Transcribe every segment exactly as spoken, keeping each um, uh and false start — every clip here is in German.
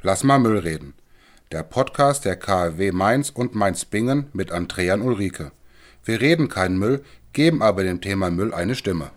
Lass mal Müll reden. Der Podcast der K W Mainz und Mainz-Bingen mit Andrea und Ulrike. Wir reden keinen Müll, geben aber dem Thema Müll eine Stimme.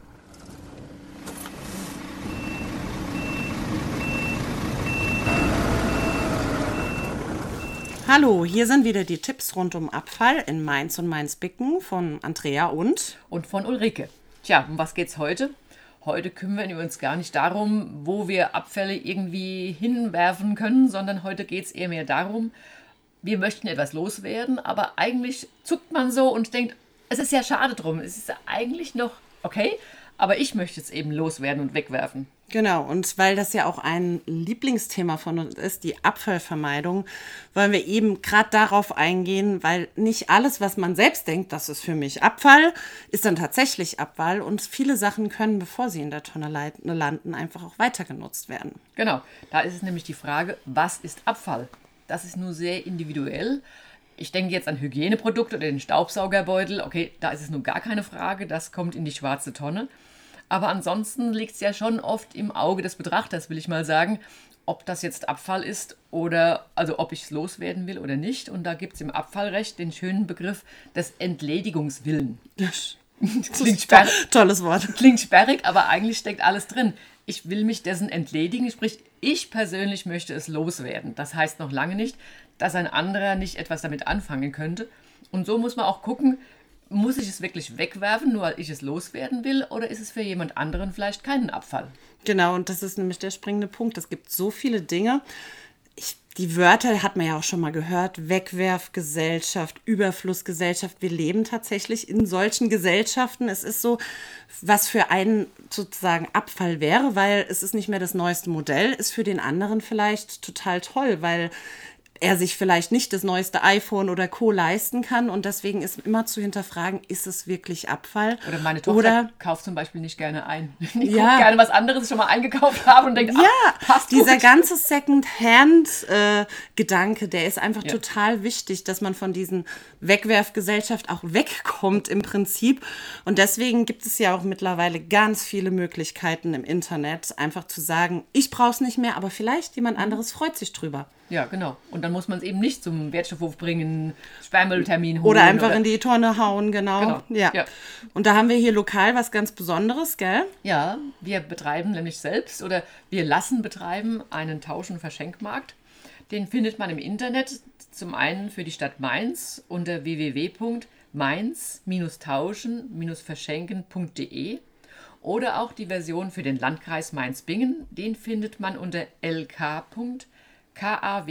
Hallo, hier sind wieder die Tipps rund um Abfall in Mainz und Mainz-Bingen von Andrea und... Und von Ulrike. Tja, um was geht's heute? Heute kümmern wir uns gar nicht darum, wo wir Abfälle irgendwie hinwerfen können, sondern heute geht es eher mehr darum, wir möchten etwas loswerden, aber eigentlich zuckt man so und denkt, es ist ja schade drum, es ist eigentlich noch okay, aber ich möchte es eben loswerden und wegwerfen. Genau, und weil das ja auch ein Lieblingsthema von uns ist, die Abfallvermeidung, wollen wir eben gerade darauf eingehen, weil nicht alles, was man selbst denkt, das ist für mich Abfall, ist dann tatsächlich Abfall und viele Sachen können, bevor sie in der Tonne landen, einfach auch weiter genutzt werden. Genau, da ist es nämlich die Frage, was ist Abfall? Das ist nur sehr individuell. Ich denke jetzt an Hygieneprodukte oder den Staubsaugerbeutel, okay, da ist es nur gar keine Frage, das kommt in die schwarze Tonne. Aber ansonsten liegt es ja schon oft im Auge des Betrachters, will ich mal sagen, ob das jetzt Abfall ist oder, also ob ich es loswerden will oder nicht. Und da gibt es im Abfallrecht den schönen Begriff des Entledigungswillen. Das Klingt sperrig, tolles Wort. Klingt sperrig, aber eigentlich steckt alles drin. Ich will mich dessen entledigen, sprich, ich persönlich möchte es loswerden. Das heißt noch lange nicht, dass ein anderer nicht etwas damit anfangen könnte. Und so muss man auch gucken, muss ich es wirklich wegwerfen, nur weil ich es loswerden will, oder ist es für jemand anderen vielleicht keinen Abfall? Genau, und das ist nämlich der springende Punkt. Es gibt so viele Dinge. Ich, die Wörter hat man ja auch schon mal gehört. Wegwerfgesellschaft, Überflussgesellschaft. Wir leben tatsächlich in solchen Gesellschaften. Es ist so, was für einen sozusagen Abfall wäre, weil es ist nicht mehr das neueste Modell, ist für den anderen vielleicht total toll, weil er sich vielleicht nicht das neueste iPhone oder Co. leisten kann und deswegen ist immer zu hinterfragen, ist es wirklich Abfall? Oder meine Tochter oder, kauft zum Beispiel nicht gerne ein. Ich ja, gucke gerne was anderes schon mal eingekauft habe und denke, ja, ach, passt dieser gut. ganze Second-Hand-Gedanke, äh, der ist einfach ja. total wichtig, dass man von diesen Wegwerfgesellschaft auch wegkommt im Prinzip und deswegen gibt es ja auch mittlerweile ganz viele Möglichkeiten im Internet, einfach zu sagen, ich brauche es nicht mehr, aber vielleicht jemand anderes freut sich drüber. Ja, genau. Und dann muss man es eben nicht zum Wertstoffhof bringen, Sperrmülltermin holen. Oder einfach oder in die Tonne hauen, genau. genau. Ja. Ja. Und da haben wir hier lokal was ganz Besonderes, gell? Ja, wir betreiben nämlich selbst oder wir lassen betreiben einen Tausch- und Verschenkmarkt. Den findet man im Internet zum einen für die Stadt Mainz unter w w w punkt mainz tauschen verschenken punkt d e oder auch die Version für den Landkreis Mainz-Bingen. Den findet man unter l k punkt kaw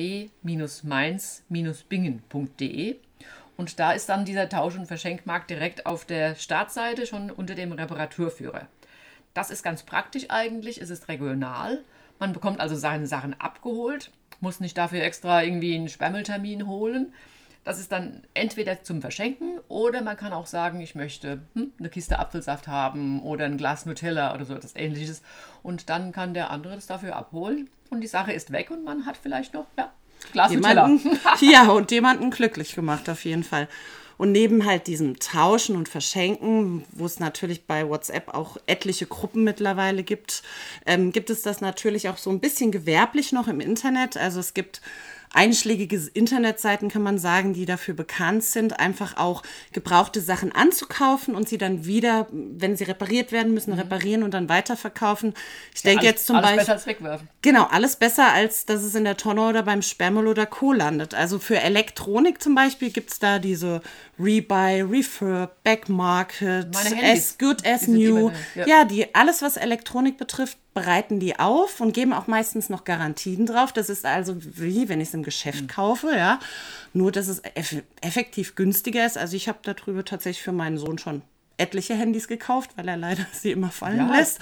mainz bingen punkt d e und da ist dann dieser Tausch- und Verschenkmarkt direkt auf der Startseite schon unter dem Reparaturführer. Das ist ganz praktisch eigentlich, es ist regional, man bekommt also seine Sachen abgeholt, muss nicht dafür extra irgendwie einen Sperrmülltermin holen. Das ist dann entweder zum Verschenken oder man kann auch sagen, ich möchte hm, eine Kiste Apfelsaft haben oder ein Glas Nutella oder so etwas Ähnliches. Und dann kann der andere das dafür abholen und die Sache ist weg und man hat vielleicht noch ja, Glas jemanden, Nutella. Ja, und jemanden glücklich gemacht auf jeden Fall. Und neben halt diesem Tauschen und Verschenken, wo es natürlich bei WhatsApp auch etliche Gruppen mittlerweile gibt, ähm, gibt es das natürlich auch so ein bisschen gewerblich noch im Internet. Also es gibt einschlägige Internetseiten, kann man sagen, die dafür bekannt sind, einfach auch gebrauchte Sachen anzukaufen und sie dann wieder, wenn sie repariert werden müssen, reparieren und dann weiterverkaufen. Ich ja, denke alles, jetzt zum alles Beispiel... besser als wegwerfen. Genau, alles besser, als dass es in der Tonne oder beim Sperrmüll oder Co. landet. Also für Elektronik zum Beispiel gibt es da diese Rebuy, Refurb, Backmarket, as good as new. Ja. ja, die alles, was Elektronik betrifft, bereiten die auf und geben auch meistens noch Garantien drauf. Das ist also wie, wenn ich es im Geschäft mhm. kaufe, ja. Nur, dass es eff- effektiv günstiger ist. Also ich habe darüber tatsächlich für meinen Sohn schon etliche Handys gekauft, weil er leider sie immer fallen ja. lässt.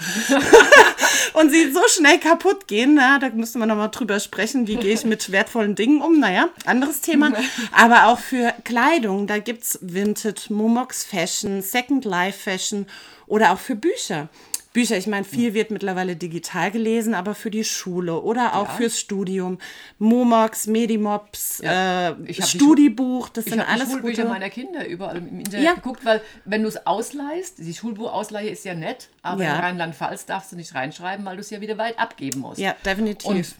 Und sie so schnell kaputt gehen, na, da müsste man nochmal drüber sprechen, wie gehe ich mit wertvollen Dingen um, naja, anderes Thema. Aber auch für Kleidung, da gibt es Vinted, Momox Fashion, Second Life Fashion oder auch für Bücher. Bücher, ich meine, viel wird mittlerweile digital gelesen, aber für die Schule oder auch ja. fürs Studium. Momox, Medimops, ja. äh, Studibuch, das ich sind alles alles Ich habe die Schulbücher gute... meiner Kinder überall im Internet ja. geguckt, weil wenn du es ausleihst, die Schulbuchausleihe ist ja nett, aber ja. in Rheinland-Pfalz darfst du nicht reinschreiben, weil du es ja wieder weit abgeben musst. Ja, definitiv. Und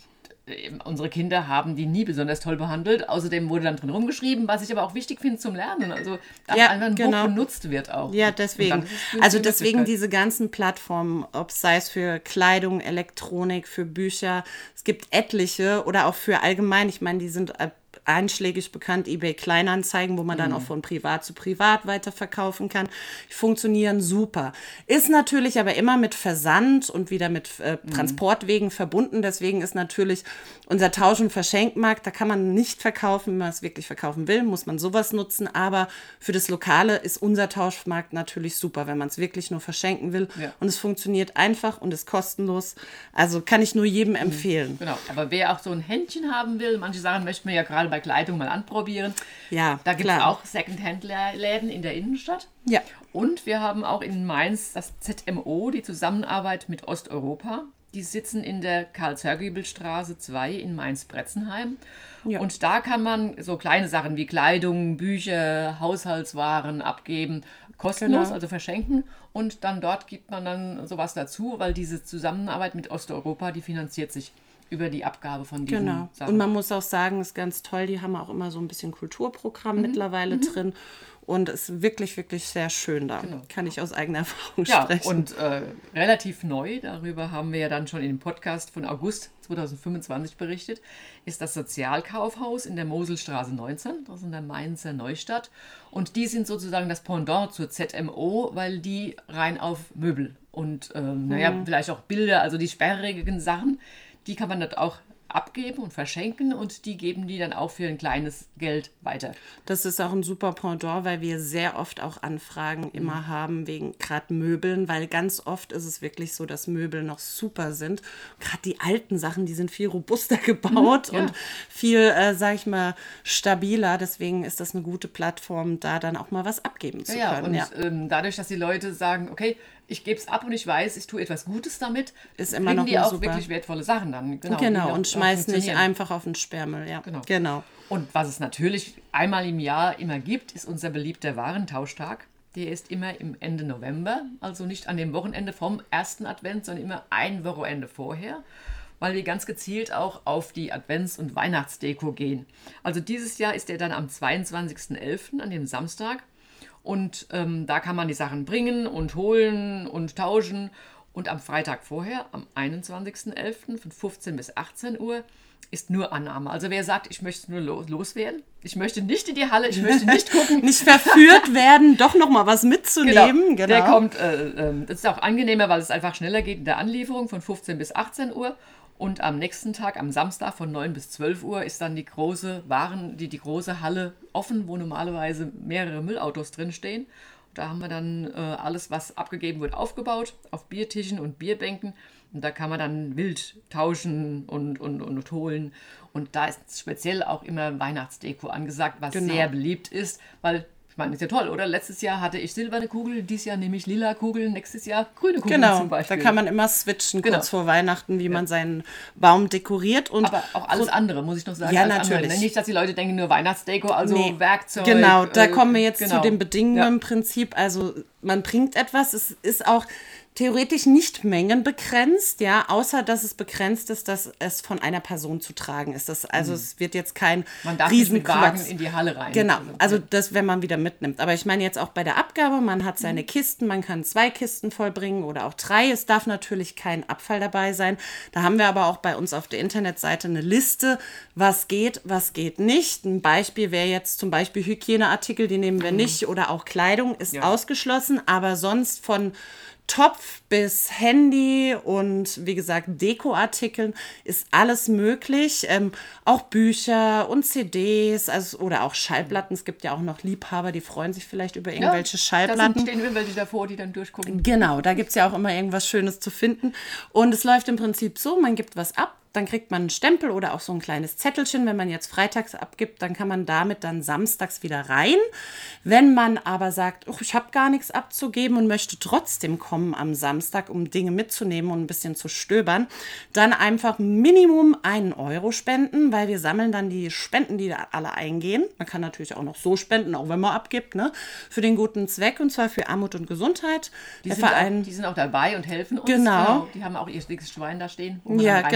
äh, unsere Kinder haben die nie besonders toll behandelt. Außerdem wurde dann drin rumgeschrieben, was ich aber auch wichtig finde zum Lernen. Also, dass Ja, einfach ein genau. Buch benutzt wird auch. Ja, Und deswegen. dann ist es eine Also gute deswegen Möglichkeit. diese ganzen Plattformen, ob es sei es für Kleidung, Elektronik, für Bücher, es gibt etliche oder auch für allgemein, ich meine, die sind äh, einschlägig bekannt, eBay Kleinanzeigen, wo man dann auch von privat zu privat weiterverkaufen kann. Die funktionieren super. Ist natürlich aber immer mit Versand und wieder mit äh, Transportwegen verbunden. Deswegen ist natürlich unser Tausch- und Verschenkmarkt, da kann man nicht verkaufen, wenn man es wirklich verkaufen will, muss man sowas nutzen. Aber für das Lokale ist unser Tauschmarkt natürlich super, wenn man es wirklich nur verschenken will. Ja. Und es funktioniert einfach und ist kostenlos. Also kann ich nur jedem empfehlen. Genau, aber wer auch so ein Händchen haben will, manche Sachen möchten wir ja gerade bei Kleidung mal anprobieren. Ja, Da gibt es klar. auch Secondhand-Läden in der Innenstadt. Ja. Und wir haben auch in Mainz das Z M O, die Zusammenarbeit mit Osteuropa. Die sitzen in der Karl-Zörgibel-Straße zwei in Mainz-Bretzenheim. Ja. Und da kann man so kleine Sachen wie Kleidung, Bücher, Haushaltswaren abgeben, kostenlos, Genau. also verschenken. Und dann dort gibt man dann sowas dazu, weil diese Zusammenarbeit mit Osteuropa, die finanziert sich über die Abgabe von diesen Genau. Sachen. Und man muss auch sagen, ist ganz toll, die haben auch immer so ein bisschen Kulturprogramm mittlerweile drin. Und ist wirklich, wirklich sehr schön da. Kann ich aus eigener Erfahrung Ja, sprechen. und äh, relativ neu, darüber haben wir ja dann schon in dem Podcast von August zweitausendfünfundzwanzig berichtet, ist das Sozialkaufhaus in der Moselstraße neunzehn, das ist in der Mainzer Neustadt. Und die sind sozusagen das Pendant zur Z M O, weil die rein auf Möbel und ähm, naja, vielleicht auch Bilder, also die sperrigen Sachen, die kann man dort auch abgeben und verschenken und die geben die dann auch für ein kleines Geld weiter. Das ist auch ein super Pendant, weil wir sehr oft auch Anfragen immer haben wegen gerade Möbeln, weil ganz oft ist es wirklich so, dass Möbel noch super sind. Gerade die alten Sachen, die sind viel robuster gebaut Mhm, ja. und viel, äh, sag ich mal, stabiler. Deswegen ist das eine gute Plattform, da dann auch mal was abgeben zu Ja, können. und Ja. ähm, dadurch, dass die Leute sagen, okay, ich gebe es ab und ich weiß, ich tue etwas Gutes damit, Ist immer kriegen noch die eine auch super- wirklich wertvolle Sachen dann. Genau, die Genau, noch- und auch schmeißt nicht funktionieren. einfach auf den Sperrmüll. Ja, Genau. genau. Und was es natürlich einmal im Jahr immer gibt, ist unser beliebter Warentausch-Tag. Der ist immer im Ende November, also nicht an dem Wochenende vom ersten Advent, sondern immer ein Wochenende vorher, weil wir ganz gezielt auch auf die Advents- und Weihnachtsdeko gehen. Also dieses Jahr ist der dann am zweiundzwanzigsten elften an dem Samstag. Und ähm, da kann man die Sachen bringen und holen und tauschen. Und am Freitag vorher, am einundzwanzigsten elften von fünfzehn bis achtzehn Uhr, ist nur Annahme. Also wer sagt, ich möchte nur los, loswerden, ich möchte nicht in die Halle, ich möchte nicht gucken. Nicht verführt werden, doch noch mal was mitzunehmen. Genau. Der kommt, äh, äh, das ist auch angenehmer, weil es einfach schneller geht in der Anlieferung von fünfzehn bis achtzehn Uhr. Und am nächsten Tag, am Samstag von neun bis zwölf Uhr, ist dann die große Waren, die, die große Halle offen, wo normalerweise mehrere Müllautos drinstehen. Da haben wir dann äh, alles, was abgegeben wird, aufgebaut, auf Biertischen und Bierbänken. Und da kann man dann wild tauschen und, und, und holen. Und da ist speziell auch immer Weihnachtsdeko angesagt, was Genau. sehr beliebt ist, weil, ich meine, ist ja toll, oder? Letztes Jahr hatte ich silberne Kugeln, dieses Jahr nehme ich lila Kugeln, nächstes Jahr grüne Kugeln Genau, zum da Beispiel. kann man immer switchen Genau. kurz vor Weihnachten, wie man seinen Baum dekoriert. Und Aber auch alles andere, muss ich noch sagen. Ja, alles andere. natürlich. Nicht, dass die Leute denken, nur Weihnachtsdeko, also Nee, Werkzeug. Genau, da äh, kommen wir jetzt genau. zu dem Bedingungen Ja. im Prinzip. Also man bringt etwas, es ist auch theoretisch nicht mengenbegrenzt, ja, außer dass es begrenzt ist, dass es von einer Person zu tragen ist. Das, also es wird jetzt kein Mhm. Man darf nicht mit Wagen Riesenklotz. in die Halle rein. Genau, also das, wenn man wieder mitnimmt. Aber ich meine jetzt auch bei der Abgabe, man hat Mhm. seine Kisten, man kann zwei Kisten vollbringen oder auch drei. Es darf natürlich kein Abfall dabei sein. Da haben wir aber auch bei uns auf der Internetseite eine Liste, was geht, was geht nicht. Ein Beispiel wäre jetzt zum Beispiel Hygieneartikel, die nehmen wir nicht, oder auch Kleidung ist Ja. ausgeschlossen, aber sonst von Topf bis Handy und wie gesagt Dekoartikeln ist alles möglich. Ähm, auch Bücher und C Ds also, oder auch Schallplatten. Es gibt ja auch noch Liebhaber, die freuen sich vielleicht über irgendwelche Da Schallplatten. sind, stehen irgendwelche davor, die dann durchgucken. Genau, da gibt es ja auch immer irgendwas Schönes zu finden. Und es läuft im Prinzip so, man gibt was ab, dann kriegt man einen Stempel oder auch so ein kleines Zettelchen. Wenn man jetzt freitags abgibt, dann kann man damit dann samstags wieder rein. Wenn man aber sagt, oh, ich habe gar nichts abzugeben und möchte trotzdem kommen am Samstag, um Dinge mitzunehmen und ein bisschen zu stöbern, dann einfach Minimum einen Euro spenden, weil wir sammeln dann die Spenden, die da alle eingehen. Man kann natürlich auch noch so spenden, auch wenn man abgibt, ne? Für den guten Zweck, und zwar für Armut und Gesundheit. Die Der sind, Verein auch, die sind auch dabei und helfen uns. Genau. Die haben auch ihr dickes Schwein da stehen. wo man Ja, dann genau. reinspenden Also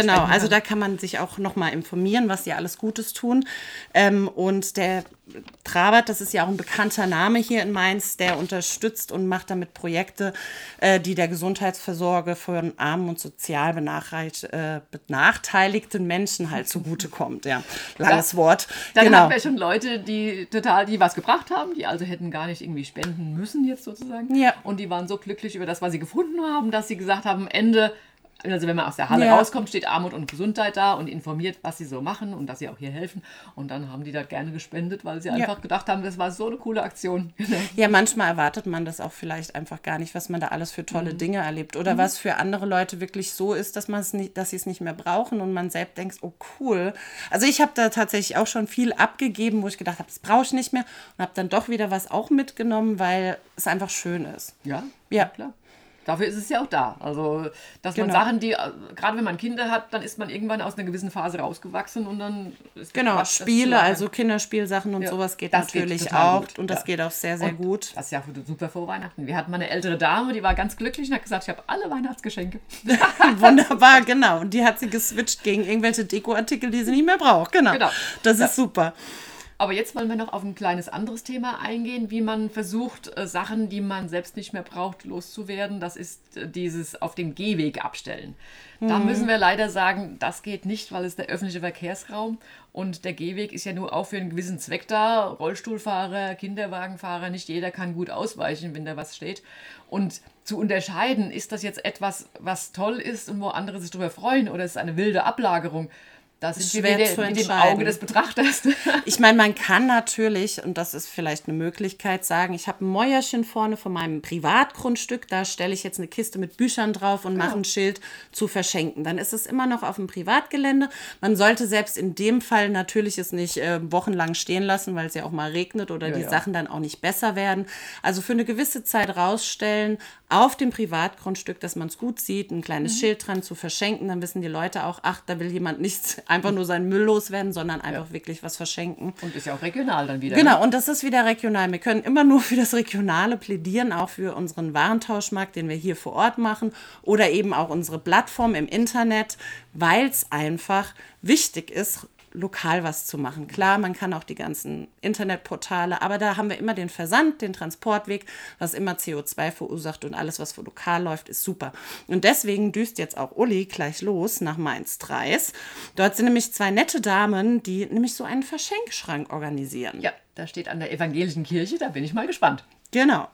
Also da kann man sich auch nochmal informieren, was die alles Gutes tun. Ähm, und der Trabert, das ist ja auch ein bekannter Name hier in Mainz, der unterstützt und macht damit Projekte, äh, die der Gesundheitsversorgung von armen und sozial benachteiligt, äh, benachteiligten Menschen halt zugutekommt. Ja, langes da, Wort. Dann genau. haben wir schon Leute, die total, die was gebracht haben, die also hätten gar nicht irgendwie spenden müssen jetzt sozusagen. Ja. Und die waren so glücklich über das, was sie gefunden haben, dass sie gesagt haben, am Ende, also wenn man aus der Halle ja. rauskommt, steht Armut und Gesundheit da und informiert, was sie so machen und dass sie auch hier helfen. Und dann haben die da gerne gespendet, weil sie ja. einfach gedacht haben, das war so eine coole Aktion. Ja, manchmal erwartet man das auch vielleicht einfach gar nicht, was man da alles für tolle mhm. Dinge erlebt. Oder mhm. was für andere Leute wirklich so ist, dass man es nicht, dass sie es nicht mehr brauchen und man selbst denkt, oh cool. Also ich habe da tatsächlich auch schon viel abgegeben, wo ich gedacht habe, das brauche ich nicht mehr. Und habe dann doch wieder was auch mitgenommen, weil es einfach schön ist. Ja, ja. klar. Dafür ist es ja auch da. Also, dass genau. man Sachen, die, gerade wenn man Kinder hat, dann ist man irgendwann aus einer gewissen Phase rausgewachsen und dann ist genau, Quatsch, Spiele, also Kinderspielsachen und ja, sowas geht das natürlich geht auch gut. und das ja. geht auch sehr, sehr und gut. Das ist ja super vor Weihnachten. Wir hatten mal eine ältere Dame, die war ganz glücklich und hat gesagt, ich habe alle Weihnachtsgeschenke. Wunderbar, genau. Und die hat sie geswitcht gegen irgendwelche Dekoartikel, die sie nicht mehr braucht. Genau, genau. Das ja. ist super. Aber jetzt wollen wir noch auf ein kleines anderes Thema eingehen, wie man versucht, äh, Sachen, die man selbst nicht mehr braucht, loszuwerden. Das ist äh, dieses auf dem Gehweg abstellen. Mhm. Da müssen wir leider sagen, das geht nicht, weil es der öffentliche Verkehrsraum und der Gehweg ist ja nur auch für einen gewissen Zweck da. Rollstuhlfahrer, Kinderwagenfahrer, nicht jeder kann gut ausweichen, wenn da was steht. Und zu unterscheiden, ist das jetzt etwas, was toll ist und wo andere sich darüber freuen oder ist es eine wilde Ablagerung? Das ist schwer mit, der, mit dem Auge des Betrachters. Ich meine, man kann natürlich, und das ist vielleicht eine Möglichkeit, sagen, ich habe ein Mäuerchen vorne von meinem Privatgrundstück, da stelle ich jetzt eine Kiste mit Büchern drauf und genau. mache ein Schild zu verschenken. Dann ist es immer noch auf dem Privatgelände. Man sollte selbst in dem Fall natürlich es nicht äh, wochenlang stehen lassen, weil es ja auch mal regnet oder ja, die ja. Sachen dann auch nicht besser werden. Also für eine gewisse Zeit rausstellen, auf dem Privatgrundstück, dass man es gut sieht, ein kleines mhm. Schild dran zu verschenken. Dann wissen die Leute auch, ach, da will jemand nichts einfach nur seinen Müll loswerden, sondern einfach ja. wirklich was verschenken. Und ist ja auch regional dann wieder. Genau, ne? und das ist wieder regional. Wir können immer nur für das Regionale plädieren, auch für unseren Warentauschmarkt, den wir hier vor Ort machen oder eben auch unsere Plattform im Internet, weil es einfach wichtig ist, lokal was zu machen. Klar, man kann auch die ganzen Internetportale, aber da haben wir immer den Versand, den Transportweg, was immer C O zwei verursacht und alles, was für lokal läuft, ist super. Und deswegen düst jetzt auch Uli gleich los nach Mainz-Dreis. Dort sind nämlich zwei nette Damen, die nämlich so einen Verschenkschrank organisieren. Ja, da steht an der evangelischen Kirche, da bin ich mal gespannt. Genau.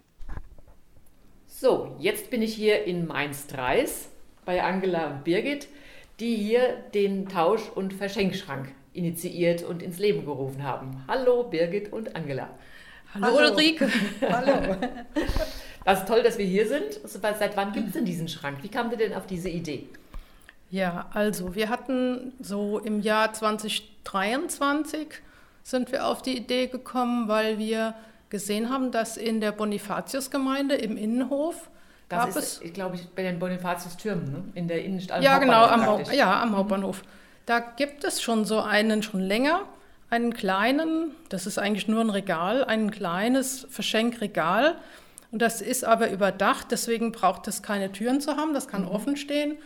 So, jetzt bin ich hier in Mainz-Dreis bei Angela und Birgit, die hier den Tausch- und Verschenkschrank initiiert und ins Leben gerufen haben. Hallo Birgit und Angela. Hallo, Hallo. Ulrike. Hallo. Das ist toll, dass wir hier sind. Seit wann gibt es denn diesen Schrank? Wie kamt ihr denn auf diese Idee? Ja, also wir hatten so im Jahr zwanzig dreiundzwanzig sind wir auf die Idee gekommen, weil wir gesehen haben, dass in der Bonifatiusgemeinde im Innenhof Das gab ist, es, ich glaube, bei den Bonifatius-Türmen, ne? In der Innenstadt. Ja, genau, am, Haupt, ja, am Hauptbahnhof. Da gibt es schon so einen, schon länger, einen kleinen, das ist eigentlich nur ein Regal, ein kleines Verschenkregal. Und das ist aber überdacht, deswegen braucht es keine Türen zu haben, das kann mhm. offen stehen.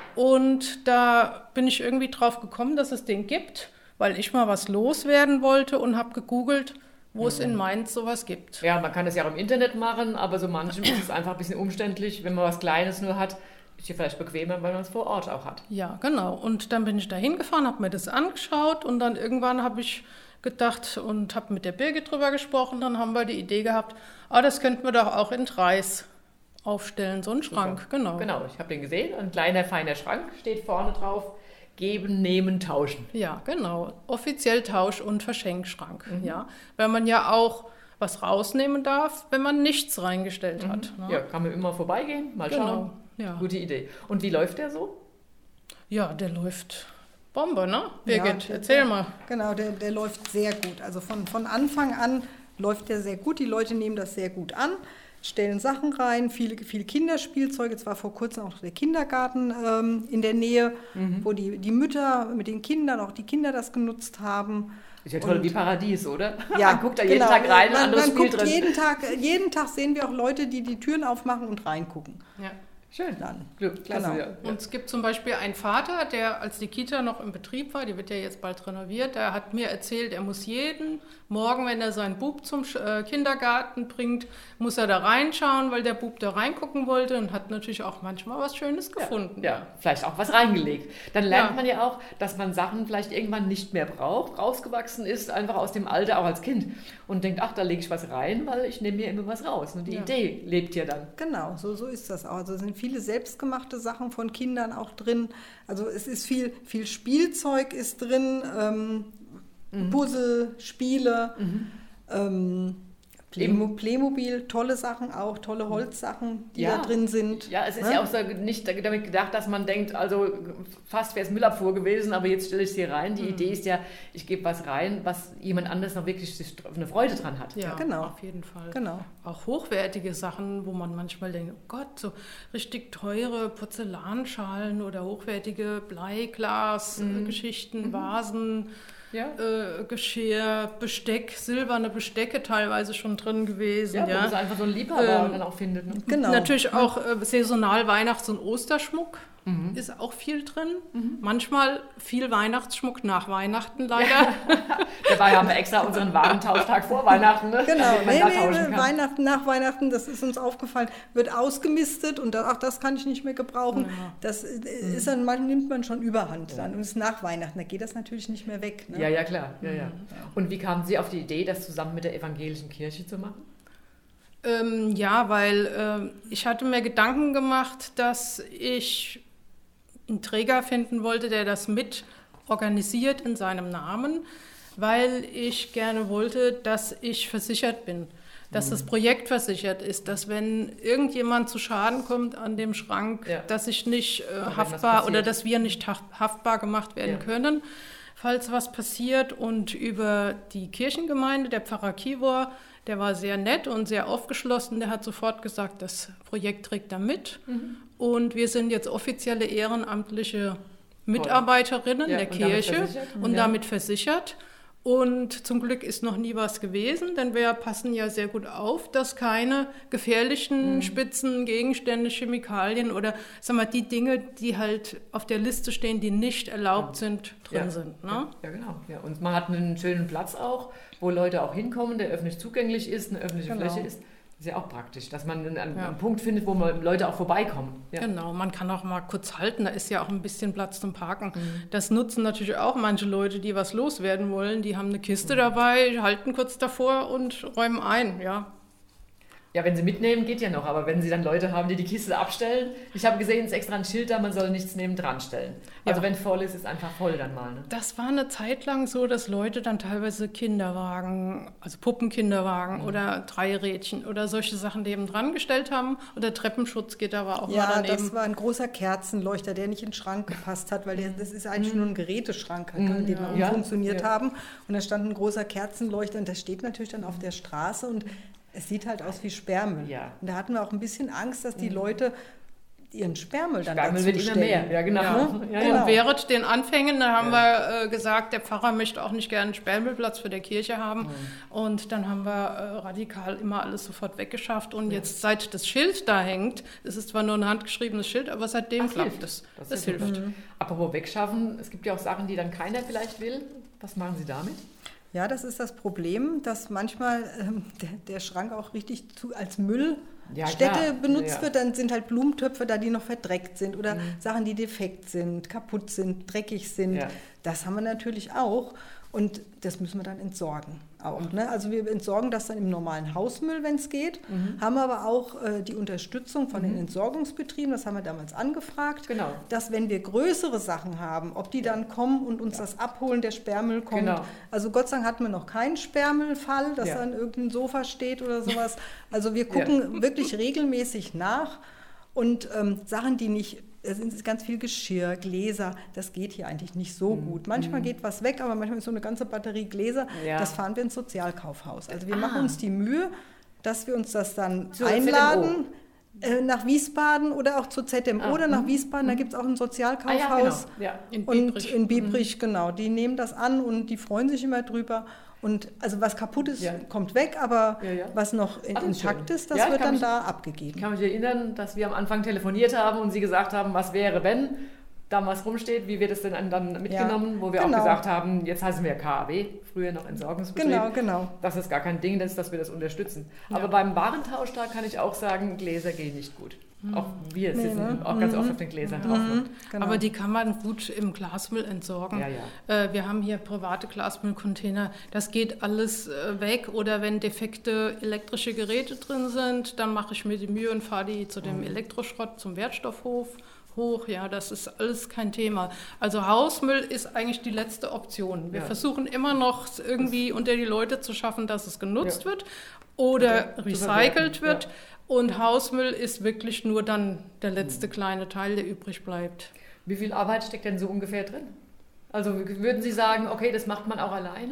Und da bin ich irgendwie drauf gekommen, dass es den gibt, weil ich mal was loswerden wollte und habe gegoogelt, wo mhm. es in Mainz sowas gibt. Ja, man kann das ja auch im Internet machen, aber so manchem ist es einfach ein bisschen umständlich, wenn man was Kleines nur hat. Ist ja vielleicht bequemer, weil man es vor Ort auch hat. Ja, genau. Und dann bin ich da hingefahren, habe mir das angeschaut und dann irgendwann habe ich gedacht und habe mit der Birgit drüber gesprochen. Dann haben wir die Idee gehabt, ah, das könnten wir doch auch in Dreis aufstellen, so ein Schrank. Super. Genau. Genau, ich habe den gesehen. Ein kleiner, feiner Schrank steht vorne drauf. Geben, nehmen, tauschen. Ja, genau. Offiziell Tausch- und Verschenkschrank. Mhm. Ja. Weil man ja auch was rausnehmen darf, wenn man nichts reingestellt mhm. hat. Ne? Ja, kann man immer vorbeigehen, mal genau. schauen. Ja. Gute Idee. Und wie läuft der so? Ja, der läuft Bombe, ne? Birgit, ja, der, erzähl der, mal. Genau, der, der läuft sehr gut. Also von, von Anfang an läuft der sehr gut. Die Leute nehmen das sehr gut an, stellen Sachen rein, viel, viel Kinderspielzeug. Jetzt war vor kurzem auch der Kindergarten ähm, in der Nähe, mhm. wo die, die Mütter mit den Kindern, auch die Kinder das genutzt haben. Ist ja toll, und, wie Paradies, oder? Ja, man guckt da genau. jeden Tag rein, man, ein anderes man Spiel guckt drin. Jeden Tag, jeden Tag sehen wir auch Leute, die die Türen aufmachen und reingucken. Ja. Schön. Dann. Klasse, Genau. ja. Und es gibt zum Beispiel einen Vater, der, als die Kita noch im Betrieb war, die wird ja jetzt bald renoviert, der hat mir erzählt, er muss jeden Morgen, wenn er seinen Bub zum äh, Kindergarten bringt, muss er da reinschauen, weil der Bub da reingucken wollte und hat natürlich auch manchmal was Schönes gefunden. Ja, ja, vielleicht auch was reingelegt. Dann lernt Ja. man ja auch, dass man Sachen vielleicht irgendwann nicht mehr braucht, rausgewachsen ist, einfach aus dem Alter, auch als Kind. Und denkt, ach, da lege ich was rein, weil ich nehme mir immer was raus. Und die Ja. Idee lebt ja dann. Genau, so, so ist das auch. Also es sind viele selbstgemachte Sachen von Kindern auch drin. Also es ist viel, viel Spielzeug ist drin, ähm, Mhm. Puzzle, Spiele, ähm, Playmo Playmobil, tolle Sachen auch, tolle Holzsachen, die Ja. da drin sind. Ja, es ist Ne? ja auch so nicht damit gedacht, dass man denkt, also fast wäre es Müllabfuhr gewesen, aber jetzt stelle ich es hier rein. Die Mhm. Idee ist ja, ich gebe was rein, was jemand anderes noch wirklich sich eine Freude dran hat. Ja, genau. auf jeden Fall. Genau. Auch hochwertige Sachen, wo man manchmal denkt, oh Gott, so richtig teure Porzellanschalen oder hochwertige Bleiglas-Geschichten, Vasen, Ja. äh, Geschirr, Besteck, silberne Bestecke teilweise schon drin gewesen. Ja, wo Ja, man so einfach so einen Liebhaber Ähm, dann auch findet. Ne? Genau. Natürlich auch äh, saisonal Weihnachts- und Osterschmuck ist auch viel drin. Manchmal viel Weihnachtsschmuck nach Weihnachten leider. Dabei haben wir extra unseren Warentauschtag vor Weihnachten. Ne? Genau, Damit man nee, da nee, tauschen nee, kann. Weihnachten, nach Weihnachten, das ist uns aufgefallen, wird ausgemistet und da, ach, das kann ich nicht mehr gebrauchen. Ja. Das ist dann, man nimmt man schon Überhand dann und es ist nach Weihnachten, da geht das natürlich nicht mehr weg. Ne? Ja, ja, klar. Ja, ja. Und wie kamen Sie auf die Idee, das zusammen mit der evangelischen Kirche zu machen? Ähm, ja, weil ähm, ich hatte mir Gedanken gemacht, dass ich einen Träger finden wollte, der das mit organisiert in seinem Namen, weil ich gerne wollte, dass ich versichert bin, dass das Projekt versichert ist, dass wenn irgendjemand zu Schaden kommt an dem Schrank, Ja. dass ich nicht äh, was haftbar passiert. oder dass wir nicht haf- haftbar gemacht werden Ja. können, falls was passiert. Und über die Kirchengemeinde, der Pfarrer Kivor, der war sehr nett und sehr aufgeschlossen. Der hat sofort gesagt, das Projekt trägt er mit. Mhm. Und wir sind jetzt offizielle ehrenamtliche Mitarbeiterinnen Ja, der und damit Kirche versichert. und Ja. damit versichert. Und zum Glück ist noch nie was gewesen, denn wir passen ja sehr gut auf, dass keine Mhm. gefährlichen Spitzen, Gegenstände, Chemikalien oder sag mal, die Dinge, die halt auf der Liste stehen, die nicht erlaubt sind, drin Ja. sind. Ne? Ja, ja, genau. Ja. Und man hat einen schönen Platz auch, wo Leute auch hinkommen, der öffentlich zugänglich ist, eine öffentliche Genau. Fläche ist. Das ist ja auch praktisch, dass man einen, einen Ja. Punkt findet, wo man Leute auch vorbeikommen. Ja. Genau, man kann auch mal kurz halten, da ist ja auch ein bisschen Platz zum Parken. Mhm. Das nutzen natürlich auch manche Leute, die was loswerden wollen. Die haben eine Kiste dabei, halten kurz davor und räumen ein. Ja, Ja, wenn sie mitnehmen, geht ja noch, aber wenn sie dann Leute haben, die die Kiste abstellen, ich habe gesehen, es ist extra ein Schild da, man soll nichts nebendran stellen. Also Ja. wenn voll ist, ist einfach voll dann mal. Ne? das war eine Zeit lang so, dass Leute dann teilweise Kinderwagen, also Puppenkinderwagen Mhm. oder Dreirädchen oder solche Sachen nebendran gestellt haben. Oder Treppenschutzgitter war auch mal Ja, daneben. das war ein großer Kerzenleuchter, der nicht in den Schrank gepasst hat, weil der, das ist eigentlich nur ein Geräteschrank, in dem wir Ja. umfunktioniert Ja. haben. Und da stand ein großer Kerzenleuchter und der steht natürlich dann auf der Straße und es sieht halt aus wie Sperrmüll. Ja. Und da hatten wir auch ein bisschen Angst, dass die Leute ihren Sperrmüll dann Sperrmüll dazu wird immer stellen. mehr. Ja, genau. Ja. Ja, Genau. Und während den Anfängen, da haben Ja. wir äh, gesagt, der Pfarrer möchte auch nicht gerne einen Sperrmüllplatz für die Kirche haben. Mhm. Und dann haben wir äh, radikal immer alles sofort weggeschafft. Und jetzt, seit das Schild da hängt, es ist zwar nur ein handgeschriebenes Schild, aber seitdem Das klappt hilft. es. Das Das, ist ja hilft. gut. Apropos wegschaffen, es gibt ja auch Sachen, die dann keiner vielleicht will. Was machen Sie damit? Ja, das ist das Problem, dass manchmal ähm, der, der Schrank auch richtig zu, als Müllstätte Ja, klar. benutzt Ja. wird. Dann sind halt Blumentöpfe da, die noch verdreckt sind oder Sachen, die defekt sind, kaputt sind, dreckig sind. Ja. Das haben wir natürlich auch und das müssen wir dann entsorgen auch. Ne? Also wir entsorgen das dann im normalen Hausmüll, wenn es geht, haben aber auch äh, die Unterstützung von den Entsorgungsbetrieben, das haben wir damals angefragt, Genau. dass wenn wir größere Sachen haben, ob die dann kommen und uns das abholen, der Sperrmüll kommt. Genau. Also Gott sei Dank hatten wir noch keinen Sperrmüllfall, dass Ja. an irgendeinem Sofa steht oder sowas. Also wir gucken wirklich regelmäßig nach und ähm, Sachen, die nicht, es sind ganz viel Geschirr, Gläser, das geht hier eigentlich nicht so Mhm. gut. Manchmal geht was weg, aber manchmal ist so eine ganze Batterie Gläser, Ja. das fahren wir ins Sozialkaufhaus. Also wir Ah. machen uns die Mühe, dass wir uns das dann Zur einladen. äh, Nach Wiesbaden oder auch zur Z M O Ah, oder nach Wiesbaden, da gibt es auch ein Ah, ja, Sozialkaufhaus. genau. Ja. In Und Biebrich. in Biebrich, genau. Die nehmen das an und die freuen sich immer drüber. Und also was kaputt ist, Ja. kommt weg, aber Ja, ja. was noch in, Alles intakt schön. ist, das Ja, ich wird kann dann mich- da Ich abgegeben. kann mich erinnern, dass wir am Anfang telefoniert haben und Sie gesagt haben, was wäre, wenn da was rumsteht, wie wird es denn dann mitgenommen, wo wir genau. auch gesagt haben, jetzt heißen wir K A W, früher noch Entsorgungsbetrieb. Genau, genau. Dass es gar kein Ding ist, dass wir das unterstützen. Aber beim Warentausch, da kann ich auch sagen, Gläser gehen nicht gut. Auch wir sitzen ne? auch ganz oft auf den Gläsern drauf. Ne? Genau. Aber die kann man gut im Glasmüll entsorgen. Ja, ja. Äh, wir haben hier private Glasmüllcontainer. Das geht alles äh, weg. Oder wenn defekte elektrische Geräte drin sind, dann mache ich mir die Mühe und fahre die zu dem Elektroschrott, zum Wertstoffhof hoch. Ja, das ist alles kein Thema. Also Hausmüll ist eigentlich die letzte Option. Wir Ja. versuchen immer noch es irgendwie unter die Leute zu schaffen, dass es genutzt Ja. wird oder Oder zu recycelt verwerten, wird. ja. Und Hausmüll ist wirklich nur dann der letzte kleine Teil, der übrig bleibt. Wie viel Arbeit steckt denn so ungefähr drin? Also würden Sie sagen, okay, das macht man auch alleine?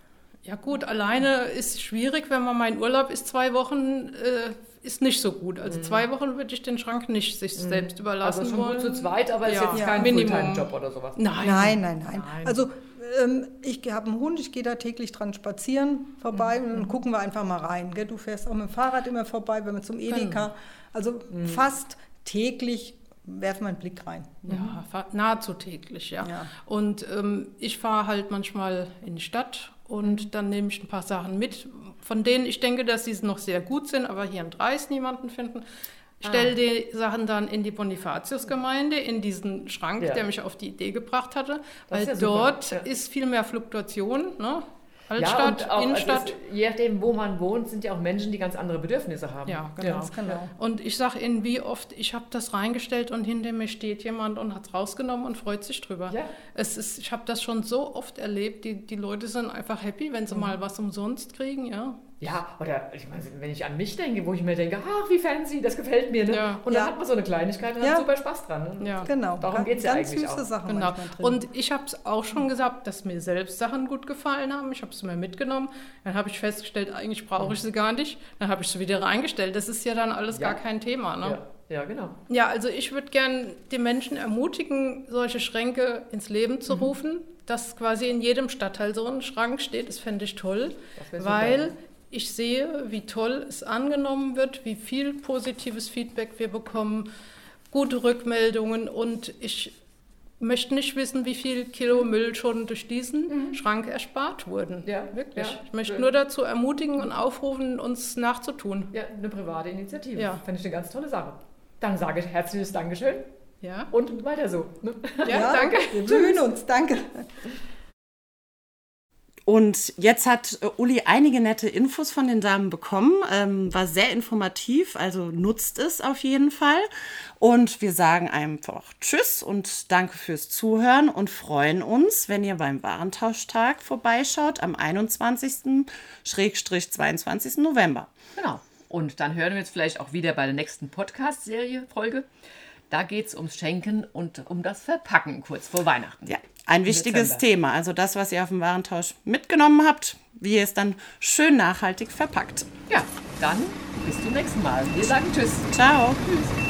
Ja gut, alleine ist schwierig, wenn man mein Urlaub ist zwei Wochen, äh, ist nicht so gut. Also zwei Wochen würde ich den Schrank nicht sich selbst überlassen Also schon wollen. gut zu zweit, aber ist Ja. jetzt Ja. kein Minimum. Fulltime-Job oder sowas. Nein. Nein, nein, nein. Nein. Also ähm, ich habe einen Hund, ich gehe da täglich dran spazieren vorbei und dann gucken wir einfach mal rein. Gell? Du fährst auch mit dem Fahrrad immer vorbei, wenn wir zum Edeka. Also fast täglich werfen wir einen Blick rein. Ja, fa- nahezu täglich, ja. Ja. Und ähm, ich fahre halt manchmal in die Stadt und dann nehme ich ein paar Sachen mit, von denen ich denke, dass sie noch sehr gut sind, aber hier in Dreis niemanden finden. Stell die Sachen dann in die Bonifatiusgemeinde, in diesen Schrank, Ja. der mich auf die Idee gebracht hatte, Das ist weil ja super, dort ja. ist viel mehr Fluktuation, ne? Ja, Altstadt, und auch, Innenstadt. Also es, je nachdem, wo man wohnt, sind ja auch Menschen, die ganz andere Bedürfnisse haben. Ja, genau. Ganz genau. Und ich sage Ihnen, wie oft, ich habe das reingestellt und hinter mir steht jemand und hat es rausgenommen und freut sich drüber. Ja. Es ist, ich habe das schon so oft erlebt, die, die Leute sind einfach happy, wenn sie Mhm. mal was umsonst kriegen, ja. Ja, oder ich meine, wenn ich an mich denke, wo ich mir denke, ach, wie fancy, das gefällt mir. Ne? Ja. Und dann Ja. hat man so eine Kleinigkeit und Ja. hat super Spaß dran. Ne? Ja. Genau. Darum Ganz- geht's ja ganz eigentlich süße auch. Sachen Genau. manchmal drin. Und ich habe es auch schon gesagt, dass mir selbst Sachen gut gefallen haben. Ich habe sie mir mitgenommen. Dann habe ich festgestellt, eigentlich brauche ich sie gar nicht. Dann habe ich sie wieder reingestellt. Das ist ja dann alles Ja. gar kein Thema. Ne? Ja. ja, genau. Ja, also ich würde gern die Menschen ermutigen, solche Schränke ins Leben zu rufen, dass quasi in jedem Stadtteil so ein Schrank steht. Das fände ich toll, Das wär super. weil ich sehe, wie toll es angenommen wird, wie viel positives Feedback wir bekommen, gute Rückmeldungen und ich möchte nicht wissen, wie viel Kilo Müll schon durch diesen Schrank erspart wurden. Ja, Wirklich. ja, ich möchte schön. nur dazu ermutigen und aufrufen, uns nachzutun. Ja, eine private Initiative. Ja. Fände ich eine ganz tolle Sache. Dann sage ich herzliches Dankeschön Ja, und weiter so. Ne? ja, danke. Wir bemühen uns. Danke. Und jetzt hat äh, Uli einige nette Infos von den Damen bekommen, ähm, war sehr informativ, also nutzt es auf jeden Fall. Und wir sagen einfach Tschüss und danke fürs Zuhören und freuen uns, wenn ihr beim Warentauschtag vorbeischaut am einundzwanzigsten bis zweiundzwanzigsten November. Genau. Und dann hören wir uns vielleicht auch wieder bei der nächsten Podcast-Serie-Folge. Da geht es ums Schenken und um das Verpacken kurz vor Weihnachten. Ja, ein wichtiges Dezember. Thema. Also das, was ihr auf dem Warentausch mitgenommen habt, wie ihr es dann schön nachhaltig verpackt. Ja, dann bis zum nächsten Mal. Wir sagen Tschüss. Ciao. Tschüss.